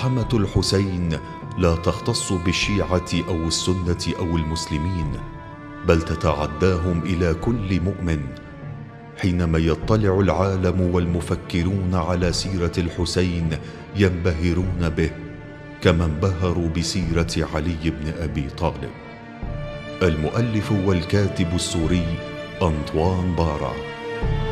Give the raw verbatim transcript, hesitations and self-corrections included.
ملحمة الحسين لا تختص بالشيعة أو السنة أو المسلمين، بل تتعداهم إلى كل مؤمن. حينما يطلع العالم والمفكرون على سيرة الحسين ينبهرون به كما انبهروا بسيرة علي بن أبي طالب. المؤلف والكاتب السوري أنطوان بارا.